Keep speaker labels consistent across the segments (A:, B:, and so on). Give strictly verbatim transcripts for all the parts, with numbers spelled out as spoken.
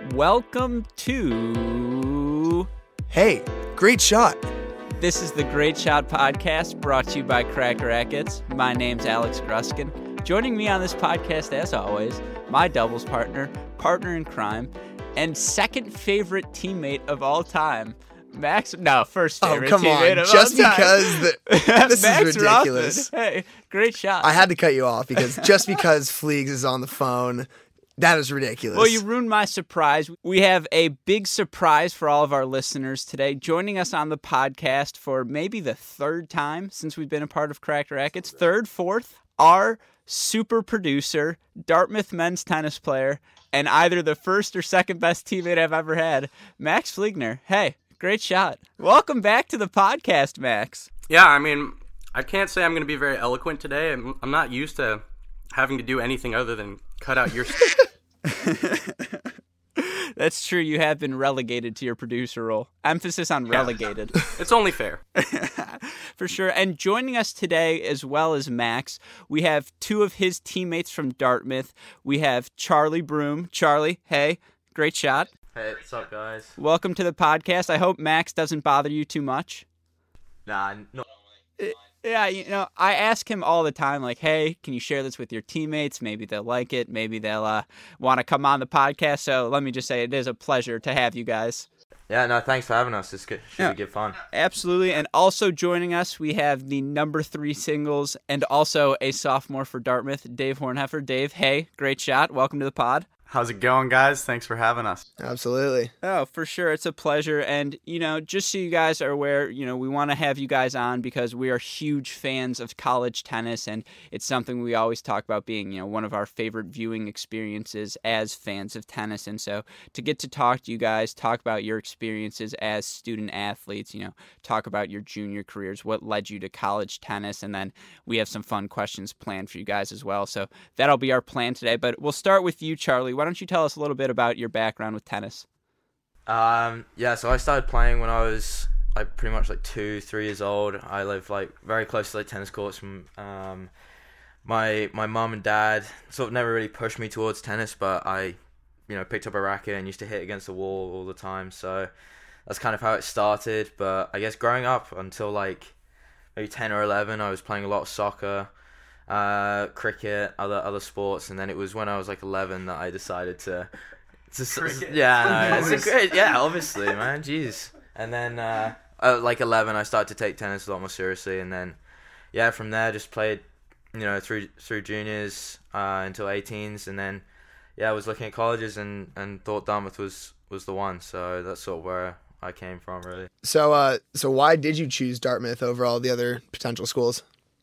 A: Welcome to...
B: Hey, great shot.
A: This is the Great Shot Podcast, brought to you by Crack Rackets. My name's Alex Gruskin. Joining me on this podcast, as always, my doubles partner, partner in crime, and second favorite teammate of all time, Max. No, first favorite
B: oh, come
A: teammate
B: on.
A: of
B: Just
A: all time.
B: because the, this
A: Max
B: is ridiculous.
A: Rothman. Hey, great shot.
B: I had to cut you off because just because Fleegs is on the phone, that is ridiculous.
A: Well, you ruined my surprise. We have a big surprise for all of our listeners today. Joining us on the podcast for maybe the third time since we've been a part of Cracked Rackets, third, fourth, our super producer, Dartmouth men's tennis player, and either the first or second best teammate I've ever had, Max Fliegner. Hey, great shot. Welcome back to the podcast, Max.
C: Yeah, I mean, I can't say I'm going to be very eloquent today. I'm, I'm not used to having to do anything other than cut out your...
A: That's true. You have been relegated to your producer role. Emphasis on relegated.
C: Yeah. It's only fair.
A: For sure. And joining us today, as well as Max, we have two of his teammates from Dartmouth. We have Charlie Broom. Charlie, hey, great shot.
D: Hey, what's up, guys?
A: Welcome to the podcast. I hope Max doesn't bother you too much.
D: Nah, no.
A: Yeah, you know, I ask him all the time, like, hey, can you share this with your teammates? Maybe they'll like it. Maybe they'll uh, want to come on the podcast. So let me just say it is a pleasure to have you guys.
D: Yeah, no, thanks for having us. This should
A: yeah,
D: be good fun.
A: Absolutely. And also joining us, we have the number three singles and also a sophomore for Dartmouth, Dave Hornheffer. Dave, hey, great shot. Welcome to the pod.
E: How's it going, guys? Thanks for having us.
B: Absolutely.
A: Oh, for sure. It's a pleasure. And, you know, just so you guys are aware, you know, we want to have you guys on because we are huge fans of college tennis. And it's something we always talk about being, you know, one of our favorite viewing experiences as fans of tennis. And so to get to talk to you guys, talk about your experiences as student athletes, you know, talk about your junior careers, what led you to college tennis. And then we have some fun questions planned for you guys as well. So that'll be our plan today. But we'll start with you, Charlie. Why don't you tell us a little bit about your background with tennis?
D: Um, yeah, so I started playing when I was like pretty much like two, three years old. I live like very close to like tennis courts. From um, my my mum and dad sort of never really pushed me towards tennis, but I, you know, picked up a racket and used to hit against the wall all the time. So that's kind of how it started. But I guess growing up until like maybe ten or eleven, I was playing a lot of soccer. Uh, cricket, other other sports, and then it was when I was like eleven that I decided to, to
E: cricket.
D: yeah, no, it's a great, yeah, obviously, man, jeez. And then uh, uh, like eleven, I started to take tennis a lot more seriously, and then yeah, from there just played, you know, through through juniors uh, until eighteens, and then yeah, I was looking at colleges and, and thought Dartmouth was was the one, so that's sort of where I came from, really.
B: So, uh, so why did you choose Dartmouth over all the other potential schools?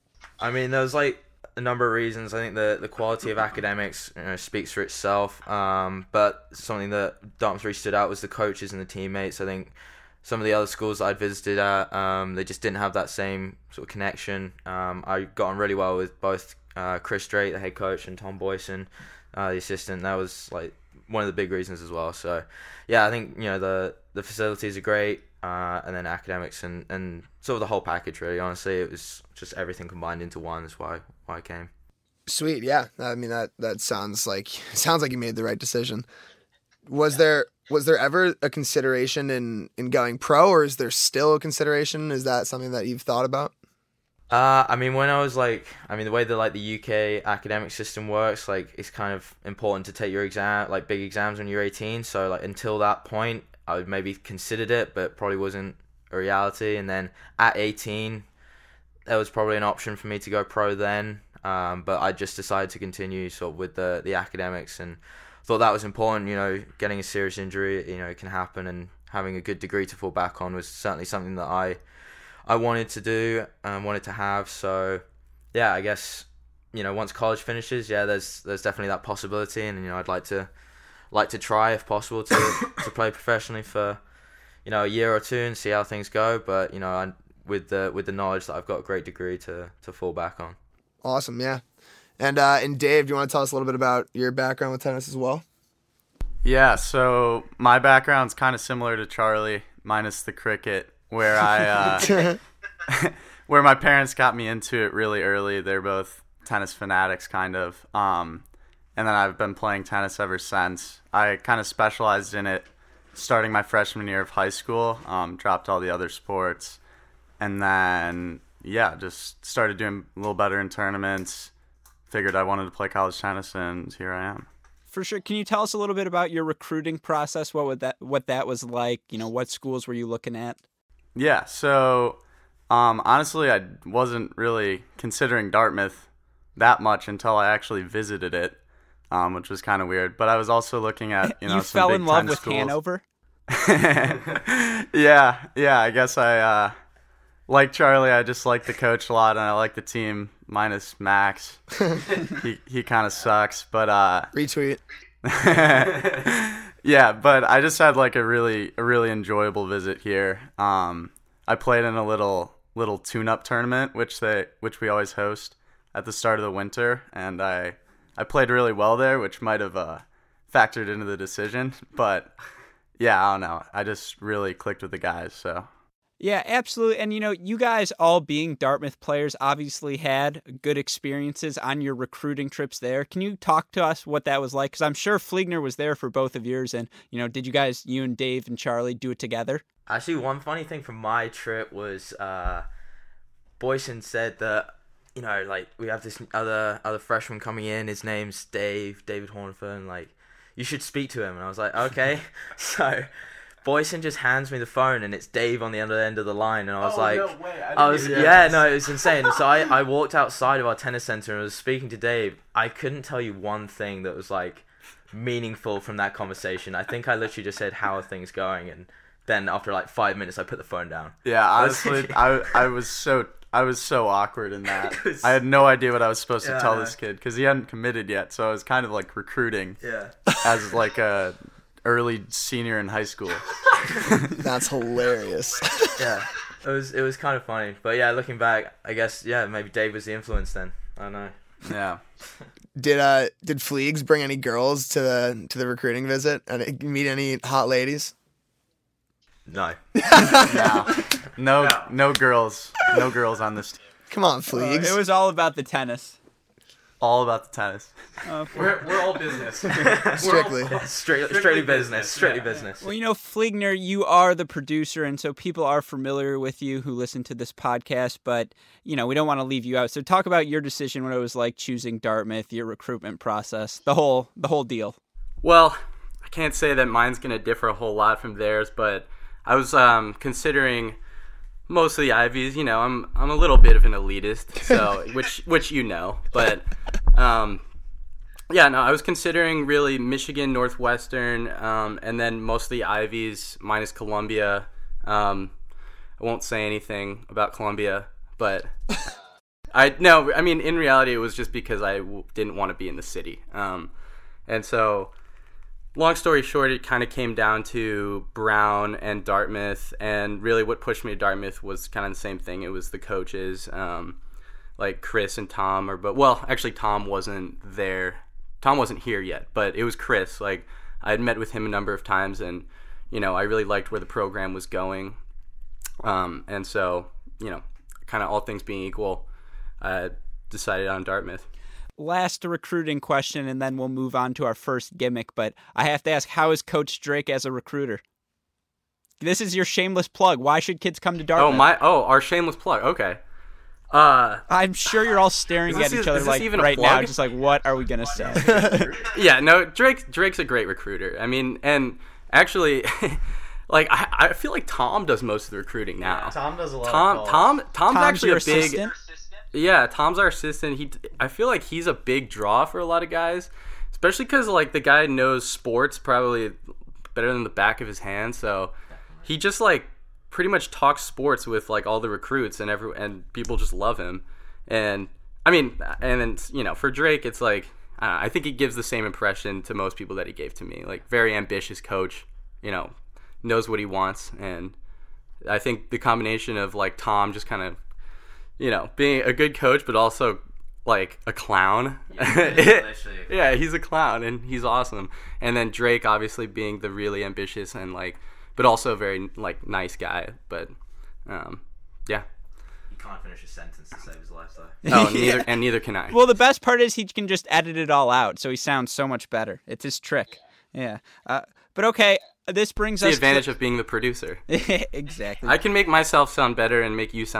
D: I mean, there was like a number of reasons. I think the, the quality of academics, you know, speaks for itself. Um, but something that Dartmouth really stood out was the coaches and the teammates. I think some of the other schools that I'd visited at, um, they just didn't have that same sort of connection. Um, I got on really well with both uh, Chris Drake, the head coach, and Tom Boyson, uh, the assistant. That was like one of the big reasons as well. So yeah, I think, you know, the the facilities are great. Uh, and then academics and, and sort of the whole package, really. Honestly, it was just everything combined into one. That's why why I came.
B: Sweet, yeah. I mean, that that sounds like sounds like you made the right decision. Was there was there ever a consideration in, in going pro, or is there still a consideration? Is that something that you've thought about?
D: Uh, I mean, when I was like, I mean, the way that like the U K academic system works, like it's kind of important to take your exam, like big exams when you're eighteen. So like until that point, I would maybe considered it, but probably wasn't a reality. And then at eighteen, there was probably an option for me to go pro then. Um, but I just decided to continue sort of with the, the academics and thought that was important. You know, getting a serious injury, you know, it can happen, and having a good degree to fall back on was certainly something that I I wanted to do and wanted to have. So yeah, I guess, you know, once college finishes, yeah, there's there's definitely that possibility, and you know, I'd like to. like to try if possible to to play professionally for, you know, a year or two and see how things go, but you know, I, with the with the knowledge that I've got a great degree to to fall back on.
B: Awesome, yeah. And uh and Dave, do you want to tell us a little bit about your background with tennis as well?
E: Yeah, so my background's kind of similar to Charlie, minus the cricket, where I uh where my parents got me into it really early. They're both tennis fanatics, kind of. Um and then I've been playing tennis ever since. I kind of specialized in it starting my freshman year of high school, um, dropped all the other sports, and then, yeah, just started doing a little better in tournaments, figured I wanted to play college tennis, and here I am.
A: For sure. Can you tell us a little bit about your recruiting process? What would that what that was like? You know, what schools were you looking at?
E: Yeah, so um, honestly, I wasn't really considering Dartmouth that much until I actually visited it, um, which was kind of weird. But I was also looking at, you know,
A: you
E: some
A: fell
E: Big
A: in love
E: Ten
A: with
E: schools.
A: Hanover?
E: yeah, yeah, I guess I, uh, like Charlie, I just like the coach a lot, and I like the team minus Max. he he kind of sucks, but uh,
B: Retweet.
E: yeah, but I just had like a really a really enjoyable visit here. Um, I played in a little little tune-up tournament, which they which we always host at the start of the winter, and I I played really well there, which might have uh, factored into the decision, but yeah, I don't know. I just really clicked with the guys, so.
A: Yeah, absolutely. And, you know, you guys all being Dartmouth players obviously had good experiences on your recruiting trips there. Can you talk to us what that was like? Because I'm sure Fliegner was there for both of yours. And, you know, did you guys, you and Dave and Charlie, do it together?
D: Actually, one funny thing from my trip was uh, Boyson said that, you know, like, we have this other other freshman coming in. His name's Dave, David Hornfern. Like, you should speak to him. And I was like, okay. So Boyson just hands me the phone, and it's Dave on the other end of the line, and I was
E: Oh,
D: like,
E: no way. I didn't
D: I was,
E: even
D: yeah,
E: notice.
D: no, it was insane. So I, I walked outside of our tennis center and was speaking to Dave. I couldn't tell you one thing that was like meaningful from that conversation. I think I literally just said, "How are things going?" And then after like five minutes, I put the phone down.
E: Yeah, honestly, I I was so I was so awkward in that.
D: It was-
E: I had no idea what I was supposed
D: Yeah,
E: to tell
D: I know.
E: this kid because he hadn't committed yet. So I was kind of like recruiting
D: Yeah.
E: as like a early senior in high school.
B: That's hilarious.
D: Yeah. It was it was kind of funny, but yeah, looking back, I guess yeah, maybe Dave was the influence then. I don't know.
E: Yeah.
B: Did uh did Fleegs bring any girls to the to the recruiting visit and meet any hot ladies?
D: No.
E: No. No, no girls. No girls on this team.
B: Come on, Fleegs.
A: It was all about the tennis.
E: All about the tennis.
C: We're, we're all business.
B: Strictly.
D: Straight, strictly business. Strictly business.
A: Well, you know, Fliegner, you are the producer, and so people are familiar with you who listen to this podcast, but, you know, we don't want to leave you out. So talk about your decision, what it was like choosing Dartmouth, your recruitment process, the whole the whole deal.
C: Well, I can't say that mine's going to differ a whole lot from theirs, but I was um, considering most of the Ivies. You know, I'm I'm a little bit of an elitist, so which which you know, but um, yeah, no, I was considering really Michigan, Northwestern, um, and then most of the Ivies minus Columbia. Um, I won't say anything about Columbia, but I no, I mean in reality it was just because I w- didn't want to be in the city, um, and so. Long story short, it kind of came down to Brown and Dartmouth, and really what pushed me to Dartmouth was kind of the same thing. It was the coaches, um, like Chris and Tom, or but well, actually Tom wasn't there. Tom wasn't here yet, but it was Chris. Like I had met with him a number of times, and you know I really liked where the program was going, um, and so you know, kind of all things being equal, I decided on Dartmouth.
A: Last recruiting question, and then we'll move on to our first gimmick. But I have to ask, how is Coach Drake as a recruiter? This is your shameless plug. Why should kids come to Dartmouth?
C: Oh my! Oh, our shameless plug. Okay. Uh,
A: I'm sure you're all staring
C: Is this
A: at each
C: is-
A: other
C: is this
A: like
C: even a
A: right now,
C: plug?
A: just like, what are we gonna say?
C: yeah, no, Drake. Drake's a great recruiter. I mean, and actually, like I, I feel like Tom does most of the recruiting now.
E: Tom does a lot
C: Tom, Tom, Tom's,
A: Tom's
C: actually
A: your
C: a big.
A: assistant?
C: Yeah, Tom's our assistant. He, I feel like he's a big draw for a lot of guys, especially because like the guy knows sports probably better than the back of his hand. So he just like pretty much talks sports with like all the recruits, and every and people just love him. And I mean, and then you know, for Drake, it's like I, don't know, I think he gives the same impression to most people that he gave to me. Like very ambitious coach, you know, knows what he wants, and I think the combination of like Tom just kind of. You know, being a good coach, but also like a clown.
D: Yeah,
C: yeah, he's a clown and he's awesome. And then Drake, obviously, being the really ambitious and like, but also a very like nice guy. But um, yeah,
D: You can't finish finish a sentence to save his life, though.
C: Oh,
A: Yeah.
C: neither and neither can I.
A: Well, the best part is he can just edit it all out, so he sounds so much better. It's his trick. Yeah. Uh, but okay, this brings
C: It's the
A: us
C: advantage
A: to...
C: of being the producer.
A: Exactly.
C: I can make myself sound better and make you sound.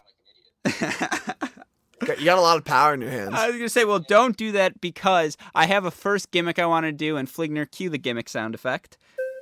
B: You got a lot of power in your hands.
A: I was going to say, well, don't do that because I have a first gimmick I want to do, and Fligner, cue the gimmick sound effect.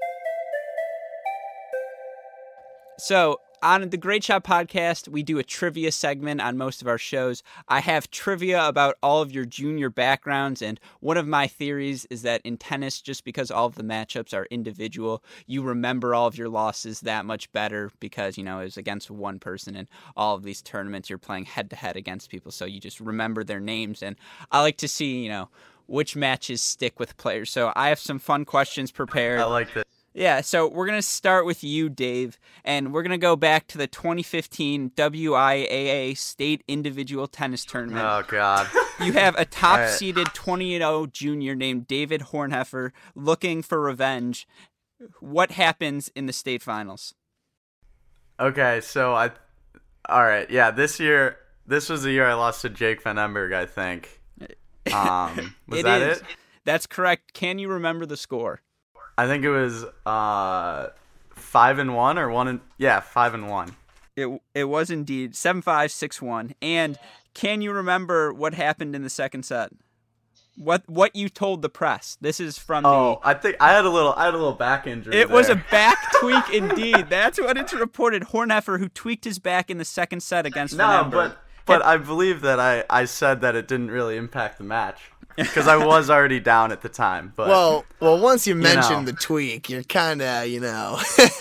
A: So, on the Great Shot Podcast, we do a trivia segment on most of our shows. I have trivia about all of your junior backgrounds, and one of my theories is that in tennis, just because all of the matchups are individual, you remember all of your losses that much better because, you know, it was against one person, and all of these tournaments you're playing head-to-head against people, so you just remember their names, and I like to see, you know, which matches stick with players. So I have some fun questions prepared.
E: I like that.
A: Yeah, so we're going to start with you, Dave, and we're going to go back to the twenty fifteen W I A A State Individual Tennis Tournament.
E: Oh God.
A: You have a
E: right.
A: top-seeded twenty and oh junior named David Hornheffer looking for revenge. What happens in the state finals?
E: Okay, so I, all right, yeah. This year, this was the year I lost to Jake Van Emberg, I think. Um, was
A: It
E: that
A: is.
E: it?
A: That's correct. Can you remember the score?
E: I think it was uh five and one or one and yeah five and one.
A: It it was indeed seven five six one. And can you remember what happened in the second set? What what you told the press? This is from
E: Oh, I think I had a little I had a little back injury.
A: the. It was a
E: there.
A: back tweak indeed. That's what it's reported. Hornheffer, who tweaked his back in the second set against
E: no,
A: Van Emberg.
E: but but I believe that I I said that it didn't really impact the match because I was already down at the time. But
B: well, well, once you mentioned
E: know.
B: the tweak, you're kind of, you know.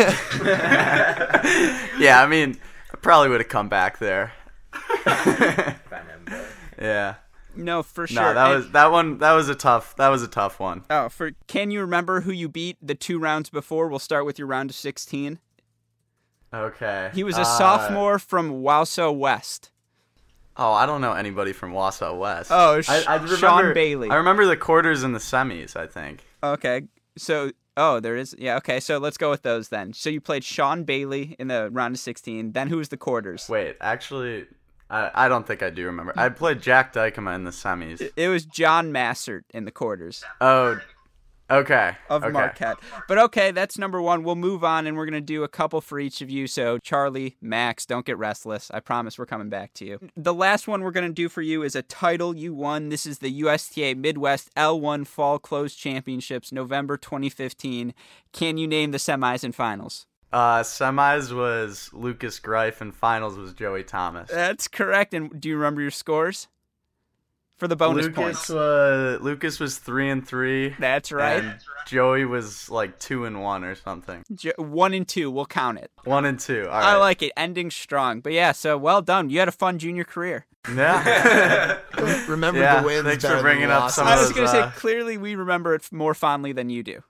E: yeah, I mean, I probably would have come back there.
D: Van Emberg.
E: Yeah.
A: No, for sure.
E: No, that
A: And-
E: was that one. That was a tough. That was a tough one.
A: Oh, for can you remember who you beat the two rounds before? We'll start with your round of sixteen.
E: Okay.
A: He was a
E: Uh,
A: sophomore from Wausau West.
E: Oh, I don't know anybody from Wausau West.
A: Oh, Sh-
E: I, I remember,
A: Sean Bailey.
E: I remember the quarters and the semis, I think.
A: Okay, so oh, there is yeah. Okay, so let's go with those then. So you played Sean Bailey in the round of sixteen. Then who was the quarters?
E: Wait, actually, I, I don't think I do remember. I played Jack Dykema in the semis.
A: It was John Massert in the quarters
E: Oh, okay.
A: of
E: okay.
A: Marquette. But okay, that's number one. We'll move on, and we're gonna do a couple for each of you. So Charlie, Max, don't get restless. I promise we're coming back to you. The last one we're gonna do for you is a title you won. This is the U S T A Midwest L one Fall Closed Championships, November twenty fifteen. Can you name the semis and finals?
E: Uh, semis was Lucas Greif and finals was Joey Thomas.
A: That's correct. And do you remember your scores for the bonus
E: Lucas
A: points?
E: was Lucas was three and three.
A: That's right.
E: And Joey was like two and one or something.
A: Jo- One and two, we'll count it.
E: One and two. All right.
A: I like it. Ending strong. But yeah, so well done. You had a fun junior career.
E: Yeah.
B: Remember
E: Yeah,
B: the wins
E: thanks for
B: better than
E: bringing
B: the
E: up
B: losses.
E: some
A: I
E: of
A: was
E: those,
A: going to say,
E: uh,
A: clearly we remember it more fondly than you do.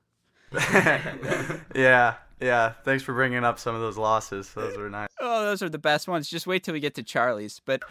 E: yeah. Yeah. Thanks for bringing up some of those losses. Those were nice.
A: Oh, those are the best ones. Just wait till we get to Charlie's. But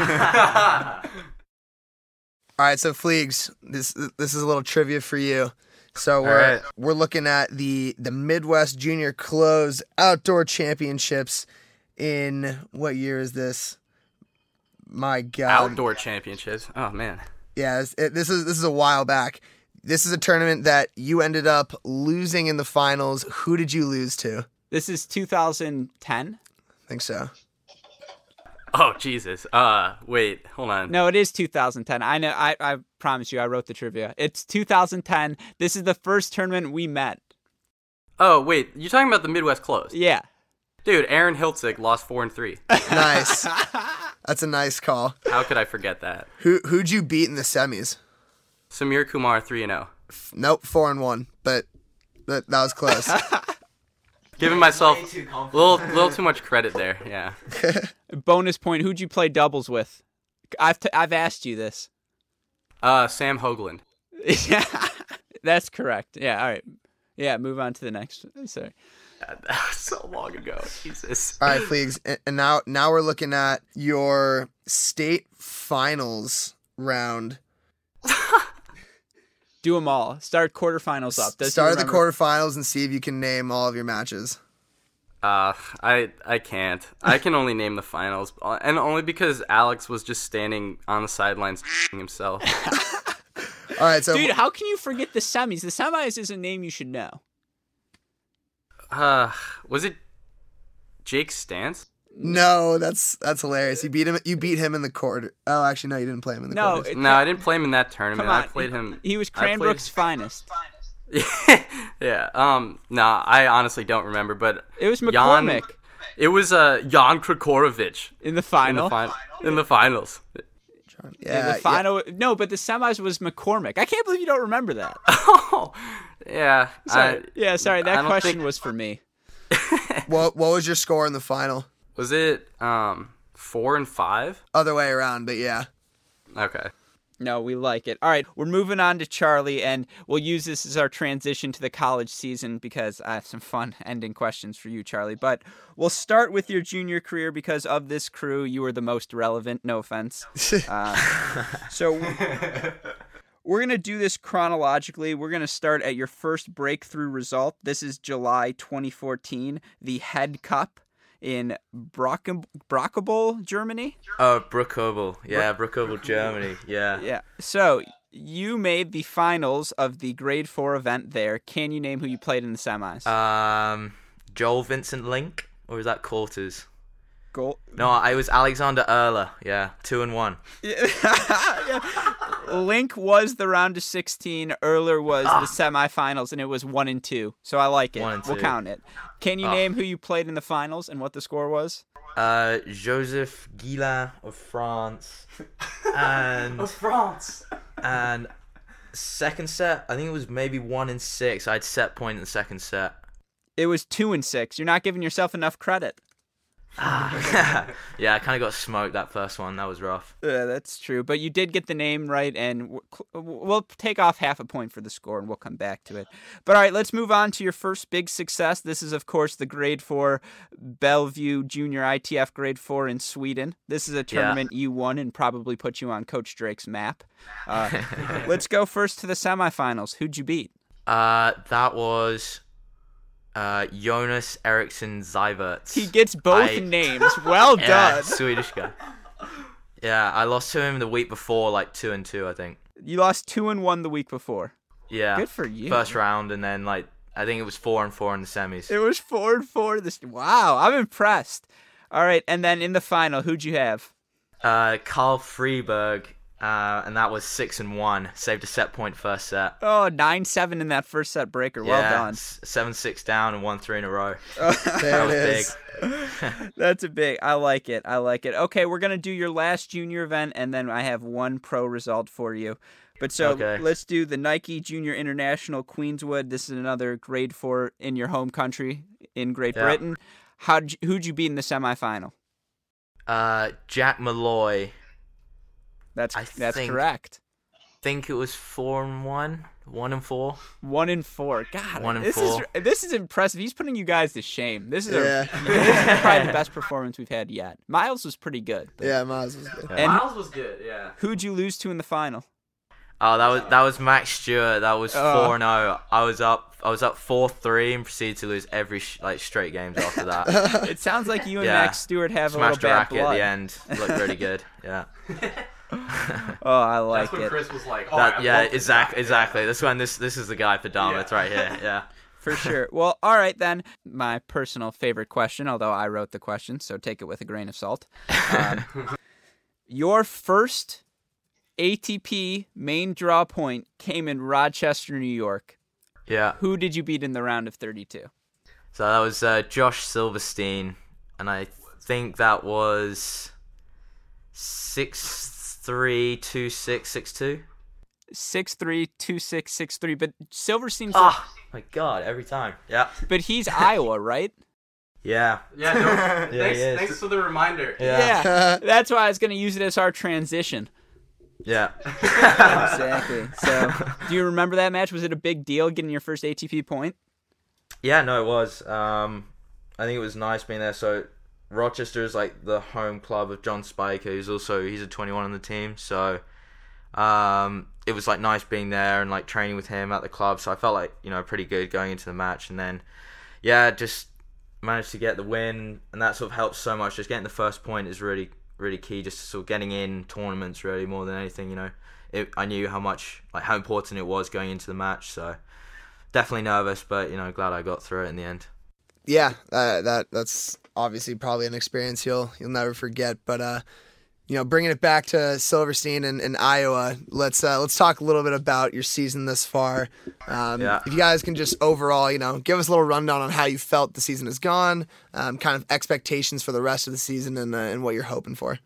B: All right, so Fleegs, this this is a little trivia for you. So we're
E: right.
B: we're looking at the the Midwest Junior Closed Outdoor Championships in what year is this? My God,
C: Outdoor championships. Oh man.
B: yeah, it's- it, this is this is a while back. This is a tournament that you ended up losing in the finals. Who did you lose to?
A: this is two thousand ten?
B: I think so.
C: Oh Jesus. Uh, wait. Hold on.
A: No, it is two thousand ten. I know. I, I promise you, I wrote the trivia. It's two thousand ten. This is the first tournament we met.
C: Oh wait. You're talking about the Midwest Closed.
A: Yeah.
C: Dude, Aaron Hiltzik lost four and three.
B: Nice. That's a nice call.
C: How could I forget that?
B: Who who'd you beat in the semis?
C: Samir Kumar three and zero.
B: Nope, four and one. But that that was close.
C: Giving myself
D: Way too
C: a
D: confident.
C: little, little too much credit there. Yeah.
A: Bonus point. Who'd you play doubles with? I've t- I've asked you this.
C: Uh, Sam Hoagland.
A: Yeah, that's correct. Yeah. All right. Yeah. Move on to the next. Sorry.
C: That was so long ago. Jesus.
B: All right, Fleegs, and- and now now we're looking at your state finals round.
A: Do them all. Start quarterfinals up. Does he
B: Start at the
A: remember-
B: quarterfinals and see if you can name all of your matches.
C: Uh, I I can't. I can only name the finals, and only because Alex was just standing on the sidelines himself.
B: All right, so
A: Dude, how can you forget the semis? The semis is a name you should know.
C: Uh, was it Jake Stantz?
B: no, that's that's hilarious. You beat him. You beat him in the quarter. Oh, actually, no, you didn't play him in the
A: No,
B: quarters.
A: it-
C: No, I didn't play him in that tournament.
A: Come on.
C: I played him.
A: He was
C: I played-
A: Cranbrook's finest.
C: yeah. Um. Nah, I honestly don't remember, but
A: It was
C: Jan-
A: McCormick
C: It was uh Jan Krikorovich
A: in the
C: in the
A: final.
C: final. In the finals.
B: John-
A: In
B: Yeah,
A: the final, no, but the semis was McCormick. I can't believe you don't remember that.
C: Oh, yeah.
A: Sorry.
C: I-
A: yeah, sorry.
C: I
A: That
C: don't
A: question
C: think-
A: was for me.
B: yeah. What what was your score in the final?
C: Was it um four and five?
B: Other way around, but yeah.
C: Okay.
A: No, we like it. All right, we're moving on to Charlie, and we'll use this as our transition to the college season because I have some fun ending questions for you, Charlie. But we'll start with your junior career because of this crew, you were the most relevant. No offense. Um, so we're going to do this chronologically. We're going to start at your first breakthrough result. This is July twenty fourteen, the Head Cup in Brock- Brockable, Germany.
D: Oh, Bruckobel. Yeah, Bruckobel, Germany. Yeah.
A: Yeah. So you made the finals of the grade four event there. Can you name who you played in the semis?
D: Um, Joel Vincent Link, or was that quarters?
A: Goal.
D: No, I was Alexander Erler. Yeah, two and one.
A: Yeah. Link was the round of sixteen. Erler was the semifinals, and it was one and two. So I like it.
D: One and
A: We'll
D: two.
A: count it. Can you
D: Ah.
A: name who you played in the finals and what the score was?
D: Uh, Joseph Guillain of France, and
C: France.
D: and second set. I think it was maybe one and six. I had set point in the second set.
A: It was two and six. You're not giving yourself enough credit.
D: Yeah, I kind of got smoked that first one. That was rough.
A: Yeah, that's true. But you did get the name right, and w- cl- we'll take off half a point for the score, and we'll come back to it. But all right, let's move on to your first big success. This is, of course, the Grade four Bellevue Junior I T F Grade four in Sweden. This is a tournament you won and probably put you on Coach Drake's map. Uh, let's go first to the semifinals. Who'd you beat?
D: Uh, that was uh Jonas Eriksson Zeiverts.
A: He gets both
D: I-
A: names. Well
D: Yeah,
A: done.
D: Swedish guy. Yeah, I lost to him the week before, like two and two, I think.
A: You lost two and one the week before.
D: Yeah.
A: Good for you.
D: First round, and then like I think it was four and four in the semis.
A: It was four and four. This wow, I'm impressed. All right, and then in the final, who'd you have?
D: Uh, Carl Freeberg, uh, and that was six and one. Saved a set point first set.
A: Oh, nine seven in that first set breaker. Well
D: yeah,
A: done.
D: s- seven six down and one three in a row.
B: There
D: That
B: it
D: was
B: is.
D: big.
A: That's a big. I like it. I like it. Okay, we're gonna do your last junior event, and then I have one pro result for you. But so
D: Okay.
A: let's do the Nike Junior International Queenswood. This is another grade four in your home country in Great
D: Yeah.
A: Britain. How'd you, who'd you beat in the semifinal?
D: Uh, Jack Malloy.
A: That's
D: I
A: that's
D: think-
A: correct.
D: Think it was four and one, one and four.
A: One in four. God,
D: One in
A: this
D: four.
A: is this is impressive. He's putting you guys to shame. This is a,
B: Yeah.
A: this is probably the best performance we've had yet. Miles was pretty good.
B: Yeah, Miles was good.
A: And
C: Miles was good, yeah.
A: who'd you lose to in the final?
D: Oh, that was that was Max Stewart. That was
A: Oh.
D: four and zero. I was up. I was up four three and proceeded to lose every sh- like straight games after that.
A: It sounds like you and
D: Yeah.
A: Max Stewart have a little
D: Smashed a
A: bad
D: racket
A: blood.
D: at the end. Looked really good. Yeah.
A: Oh, I like
C: That's when
A: it.
C: Chris was like,
D: That, yeah, exactly, exactly. That's when this this is the guy for Dartmouth right here. Yeah.
A: For sure. Well, all right then. My personal favorite question, although I wrote the question, so take it with a grain of salt. Um, your first A T P main draw point came in Rochester, New York.
D: Yeah.
A: Who did you beat in the round of thirty-two?
D: So that was uh, Josh Silverstein, and I think that was six three two six six two.
A: six three, two six six three, but Silverstein's
D: Oh my god! Every time. Yeah.
A: but he's Iowa, right?
D: Yeah.
C: Yeah, no,
D: Yeah,
C: thanks,
D: he is.
C: thanks for the reminder.
D: Yeah.
A: That's why I was going to use it as our transition.
D: Yeah.
A: Exactly. So, do you remember that match? Was it a big deal getting your first A T P point?
D: Yeah, no, it was. Um, I think it was nice being there. So Rochester is like the home club of John Spiker, who's also he's a twenty-one on the team. So um, it was like nice being there and like training with him at the club. So I felt like you know pretty good going into the match. And then yeah, just managed to get the win, and that sort of helps so much. Just getting the first point is really, really key. Just sort of getting in tournaments, really, more than anything. You know, it, I knew how much, like, how important it was going into the match. So definitely nervous, but you know, glad I got through it in the end.
B: Yeah, uh, that that's obviously probably an experience you'll you'll never forget. But uh, you know, bringing it back to Silverstein and, and Iowa, let's uh, let's talk a little bit about your season thus far. Um,
D: Yeah.
B: If you guys can just overall, you know, give us a little rundown on how you felt the season has gone, um, kind of expectations for the rest of the season, and uh, and what you're hoping for.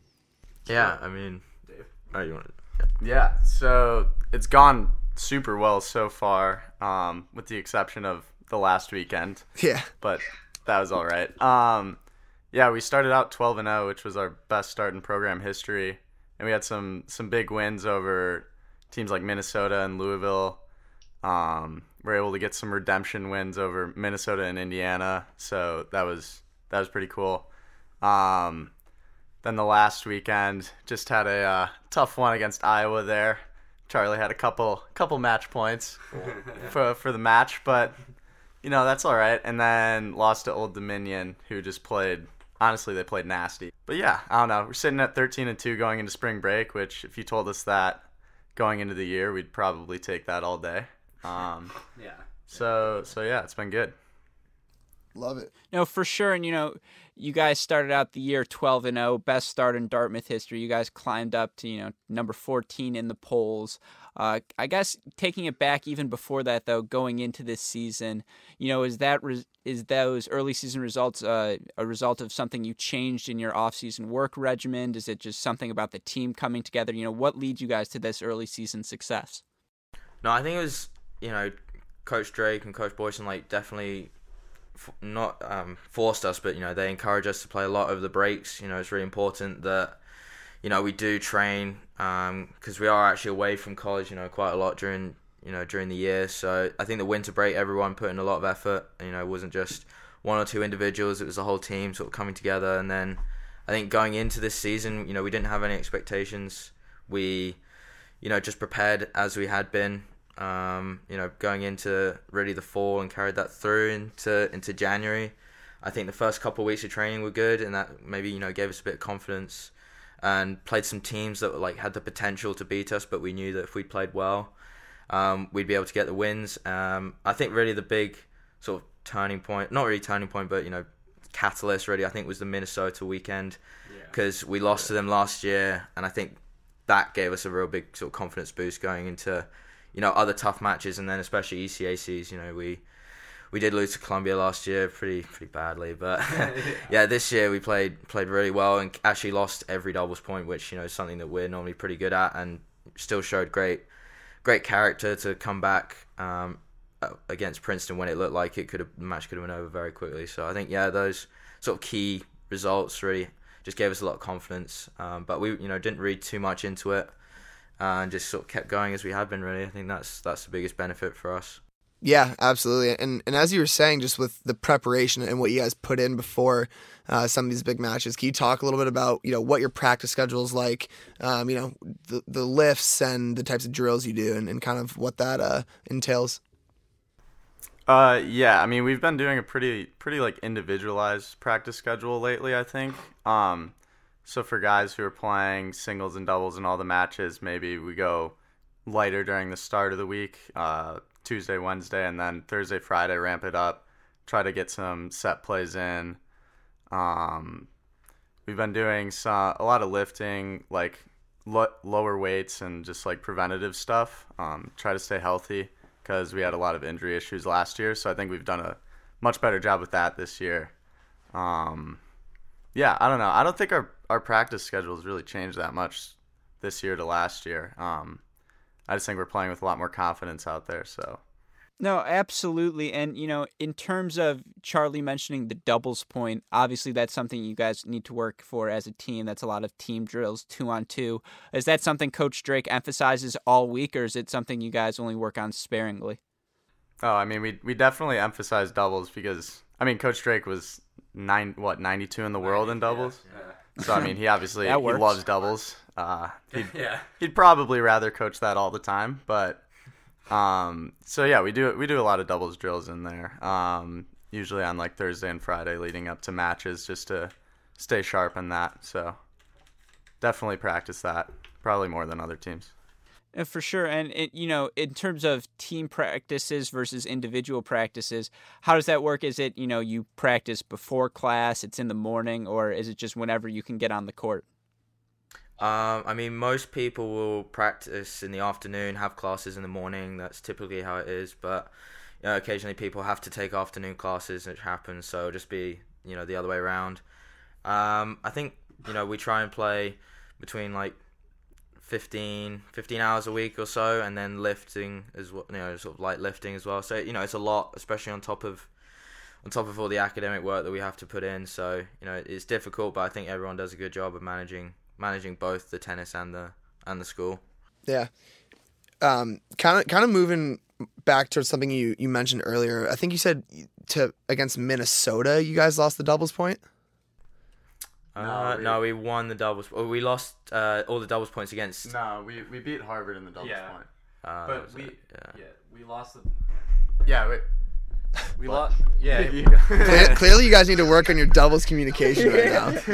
D: Yeah, I mean, oh, you want
E: Yeah, so it's gone super well so far, um, with the exception of the last weekend.
B: Yeah.
E: But that was all right. Um, yeah, we started out twelve and oh, which was our best start in program history, and we had some some big wins over teams like Minnesota and Louisville. Um, we were able to get some redemption wins over Minnesota and Indiana, so that was that was pretty cool. Um, then the last weekend, just had a uh, tough one against Iowa there. Charlie had a couple couple match points for for the match, but you know, that's all right. And then lost to Old Dominion, who just played, honestly, they played nasty. But yeah, I don't know. We're sitting at thirteen and two going into spring break, which if you told us that going into the year, we'd probably take that all day. Um,
C: Yeah.
E: so, so yeah, it's been good.
B: Love it.
A: No, for sure. And, you know, you guys started out the year twelve and oh, best start in Dartmouth history. You guys climbed up to, you know, number fourteen in the polls. Uh, I guess taking it back even before that, though, going into this season, you know, is that re- is those early season results uh, a result of something you changed in your off-season work regimen? Is it just something about the team coming together? You know, what leads you guys to this early season success?
D: No, I think it was, you know, Coach Drake and Coach Boyson, like, definitely f- not um, forced us, but, you know, they encourage us to play a lot over the breaks. You know, it's really important that, you know, we do train, because um, we are actually away from college, you know, quite a lot during, you know, during the year. So I think the winter break, everyone put in a lot of effort. You know, it wasn't just one or two individuals, it was the whole team sort of coming together. And then I think going into this season, you know, we didn't have any expectations. We, you know, just prepared as we had been. Um, you know, going into really the fall and carried that through into into January. I think the first couple of weeks of training were good, and that maybe, you know, gave us a bit of confidence, and played some teams that like had the potential to beat us, but we knew that if we played well, um, we'd be able to get the wins. Um, I think really the big sort of turning point, not really turning point, but, you know, catalyst really, I think, was the Minnesota weekend, because we lost to them last year, and I think that gave us a real big sort of confidence boost going into, you know, other tough matches, and then especially E C A Cs. You know, we we did lose to Columbia last year pretty pretty badly, but yeah, this year we played played really well and actually lost every doubles point, which, you know, is something that we're normally pretty good at, and still showed great great character to come back um, against Princeton when it looked like it could have the match could have been over very quickly. So I think, yeah, those sort of key results really just gave us a lot of confidence, um, but we, you know, didn't read too much into it. Uh, and just sort of kept going as we had been, really. I think that's that's the biggest benefit for us.
B: Yeah, absolutely. And and as you were saying, just with the preparation and what you guys put in before uh, some of these big matches, can you talk a little bit about, you know, what your practice schedule is like, um, you know, the the lifts and the types of drills you do, and, and kind of what that uh, entails?
E: Uh, yeah, I mean, we've been doing a pretty pretty like individualized practice schedule lately, I think. Um, So for guys who are playing singles and doubles in all the matches, maybe we go lighter during the start of the week, uh, Tuesday, Wednesday, and then Thursday, Friday, ramp it up, try to get some set plays in. Um, we've been doing some, a lot of lifting, like lo- lower weights and just like preventative stuff. Um, try to stay healthy because we had a lot of injury issues last year, so I think we've done a much better job with that this year. Um, yeah, I don't know. I don't think our our practice schedule has really changed that much this year to last year. Um, I just think we're playing with a lot more confidence out there. So,
A: No, absolutely. And, you know, in terms of Charlie mentioning the doubles point, obviously that's something you guys need to work for as a team. That's a lot of team drills, two on two. Is that something Coach Drake emphasizes all week, or is it something you guys only work on sparingly?
E: oh, I mean, we we definitely emphasize doubles because, I mean, Coach Drake was nine what ninety-two in the world in doubles.
C: Yeah.
E: So I mean, he obviously
A: That
E: he
A: works.
E: loves doubles. Uh, he'd,
C: Yeah.
E: he'd probably rather coach that all the time, but um, so yeah, we do we do a lot of doubles drills in there. Um, usually on like Thursday and Friday leading up to matches just to stay sharp in that. So definitely practice that, probably more than other teams.
A: Uh, For sure. And, it, you know, in terms of team practices versus individual practices, how does that work? Is it, you know, you practice before class, it's in the morning, or is it just whenever you can get on the court?
D: Um, I mean, most people will practice in the afternoon, have classes in the morning. That's typically how it is. But, you know, occasionally people have to take afternoon classes, which happens. So it'll just be, you know, the other way around. Um, I think, you know, we try and play between like fifteen, fifteen hours a week or so, and then lifting as well, you know, sort of light lifting as well. So, you know, it's a lot, especially on top of on top of all the academic work that we have to put in. So, you know, it's difficult, but I think everyone does a good job of managing managing both the tennis and the and the school.
B: Yeah. Um, kind of, kind of moving back towards something you, you mentioned earlier. I think you said to against Minnesota, you guys lost the doubles point.
D: Uh,
E: No, we-
D: no, we won the doubles. Well, we lost uh, all the doubles points against.
E: No, we, we beat Harvard in the doubles
C: Yeah.
E: point.
D: Uh,
C: But
D: was
C: we,
D: it?
C: yeah.
D: yeah.
C: we lost the,
E: Yeah, wait.
C: we lost, yeah.
B: Cle- Clearly, you guys need to work on your doubles communication right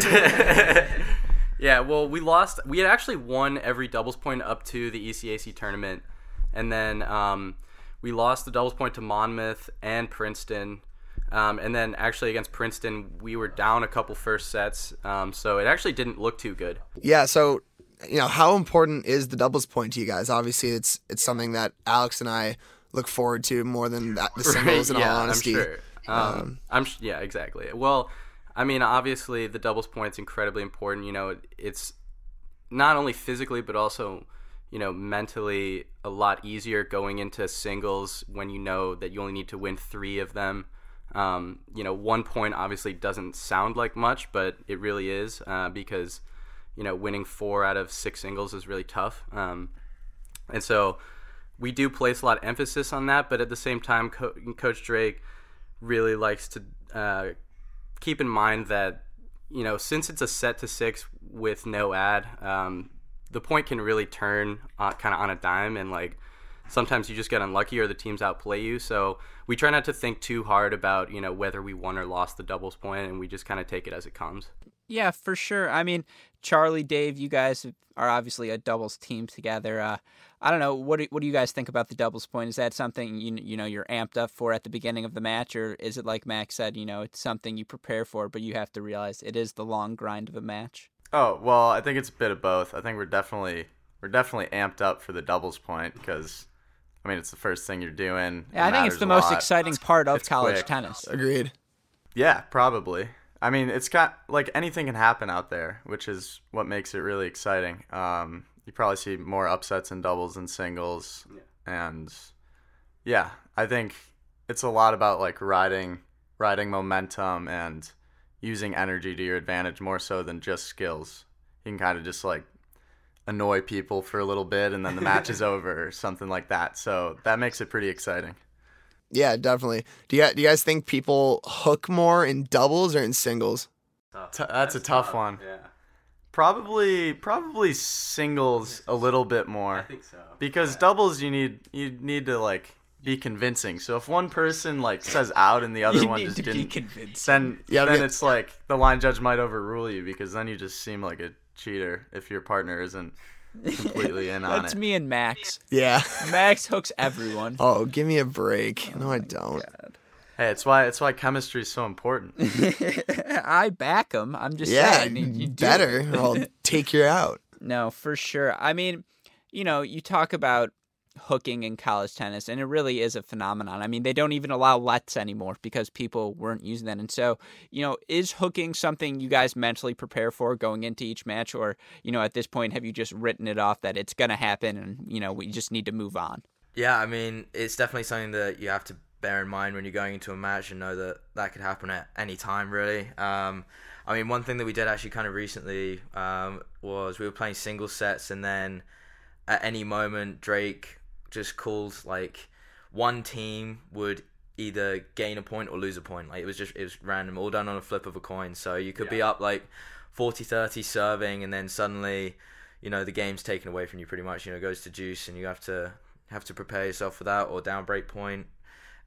B: now.
C: Yeah, well, we lost. We had actually won every doubles point up to the E C A C tournament, and then um, we lost the doubles point to Monmouth and Princeton, um, and then actually against Princeton, we were down a couple first sets, um, so it actually didn't look too good.
B: Yeah. So, you know, how important is the doubles point to you guys? Obviously, it's it's something that Alex and I look forward to more than that, the singles. In
C: yeah,
B: all honesty,
C: I'm sure. Um, I'm sh- yeah, exactly. Well, I mean, obviously, the doubles point's incredibly important. You know, it, it's not only physically, but also, you know, mentally a lot easier going into singles when you know that you only need to win three of them. Um, you know, one point obviously doesn't sound like much, but it really is uh, because, you know, winning four out of six singles is really tough. Um, and so we do place a lot of emphasis on that, but at the same time, Co- Coach Drake really likes to uh, keep in mind that, you know, since it's a set to six with no ad, um, the point can really turn uh, kind of on a dime, and like sometimes you just get unlucky or the teams outplay you. So we try not to think too hard about, you know, whether we won or lost the doubles point, and we just kind of take it as it comes.
A: Yeah, for sure. I mean, Charlie, Dave, you guys are obviously a doubles team together. Uh, I don't know, what do, what do you guys think about the doubles point? Is that something you you know you're amped up for at the beginning of the match, or is it like Max said, you know, it's something you prepare for, but you have to realize it is the long grind of a match?
E: Oh, well, I think it's a bit of both. I think we're definitely we're definitely amped up for the doubles point because, I mean, it's the first thing you're doing.
A: Yeah,
E: It
A: I think it's
E: matters
A: the
E: a
A: most
E: lot.
A: exciting part of
E: It's
A: college
E: quick.
A: tennis.
B: agreed.
E: Yeah, probably. I mean, it's got like anything can happen out there, which is what makes it really exciting. Um, you probably see more upsets in doubles than singles, and yeah, I think it's a lot about like riding, riding momentum and using energy to your advantage more so than just skills. You can kind of just like annoy people for a little bit, and then the match is over or something like that. So that makes it pretty exciting.
B: Yeah, definitely. Do you do you guys think people hook more in doubles or in singles?
E: T- that's a tough one.
C: Yeah,
E: Probably, probably singles a little bit more.
C: I think so.
E: Because doubles, you need you need to like be convincing. So if one person like says out and the other
A: You
E: one
A: need
E: just
A: to be
E: didn't,
A: convinced.
E: then
B: Yeah,
E: then
B: yeah.
E: it's like the line judge might overrule you because then you just seem like a cheater if your partner isn't completely in on
A: That's
E: it.
A: me and Max.
B: Yeah.
A: Max hooks everyone.
B: Oh, give me a break. No, I don't.
E: Hey, it's why it's why chemistry is so important.
A: I back him. I'm just
B: Yeah,
A: saying. you- you do
B: better.
A: it.
B: Or I'll take you out.
A: No, for sure. I mean, you know, you talk about hooking in college tennis, and it really is a phenomenon. I mean, they don't even allow lets anymore because people weren't using that. And so, you know, is hooking something you guys mentally prepare for going into each match? Or, you know, at this point, have you just written it off that it's going to happen and, you know, we just need to move on?
D: Yeah, I mean, it's definitely something that you have to bear in mind when you're going into a match and know that that could happen at any time, really. Um, I mean, one thing that we did actually kind of recently um, was we were playing single sets, and then at any moment, Drake just called, like, one team would either gain a point or lose a point. Like, it was just, it was random, all done on a flip of a coin. So you could be up, like, forty thirty serving, and then suddenly, you know, the game's taken away from you pretty much. You know, it goes to juice, and you have to have to prepare yourself for that, or down break point.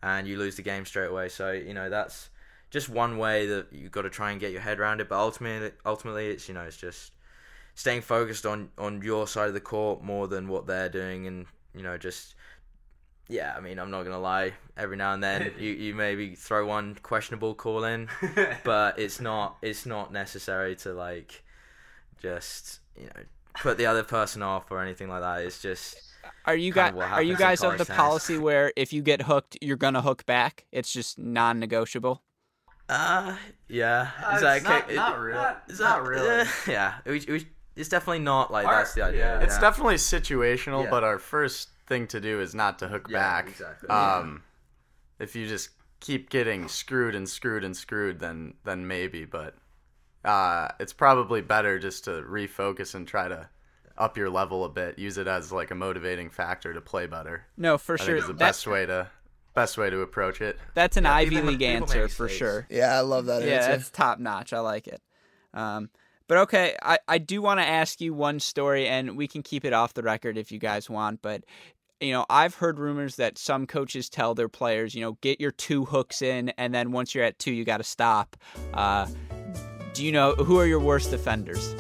D: and you lose the game straight away. So, you know, that's just one way that you've got to try and get your head around it. But ultimately, ultimately, it's, you know, it's just staying focused on, on your side of the court more than what they're doing. And, you know, just, yeah, I mean, I'm not going to lie. Every now and then you, you maybe throw one questionable call in, but it's not, it's not necessary to, like, just, you know, put the other person off or anything like that. It's just...
A: Are you guys are you guys of the
D: tennis.
A: policy where if you get hooked, you're gonna hook back? It's just non-negotiable.
D: Uh, yeah.
E: Uh,
D: Is that
E: it's not-
D: okay?
E: not really.
D: Is
E: Not
D: that,
E: really.
D: uh, yeah. We, we, it's definitely not like
E: Our-
D: that's the idea.
E: It's
D: yeah.
E: definitely situational,
D: Yeah.
E: but our first thing to do is not to hook
D: Yeah,
E: back.
D: exactly.
E: Um, if you just keep getting screwed and screwed and screwed, then then maybe. But uh, it's probably better just to refocus and try to up your level a bit. Use it as like a motivating factor to play better.
A: No, for
E: I
A: sure.
E: think is the
A: That-
E: best way to best way to approach it.
A: that's an
D: Yeah,
A: Ivy
D: people-
A: League
D: people
A: answer
D: make
A: for
D: mistakes.
A: sure.
B: Yeah, I love that
A: Yeah,
B: answer.
A: that's top notch. I like it. Um, but okay, I, I do want to ask you one story, and we can keep it off the record if you guys want. But you know, I've heard rumors that some coaches tell their players, you know, get your two hooks in, and then once you're at two, you got to stop. Uh, do you know who are your worst offenders?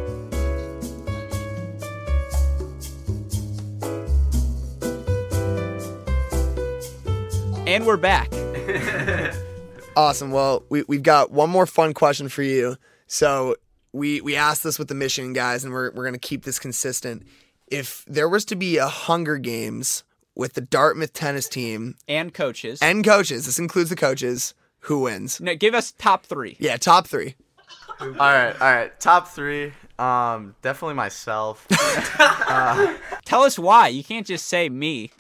A: And we're back.
B: Awesome. Well, we, we've got one more fun question for you. So we we asked this with the Michigan guys, and we're, we're going to keep this consistent. If there was to be a Hunger Games with the Dartmouth tennis team
A: And coaches.
B: and coaches, this includes the coaches, who wins?
A: No, give us top three.
B: Yeah, top three.
E: All right, all right. Top three. Um, definitely myself.
A: Tell us why. You can't just say me.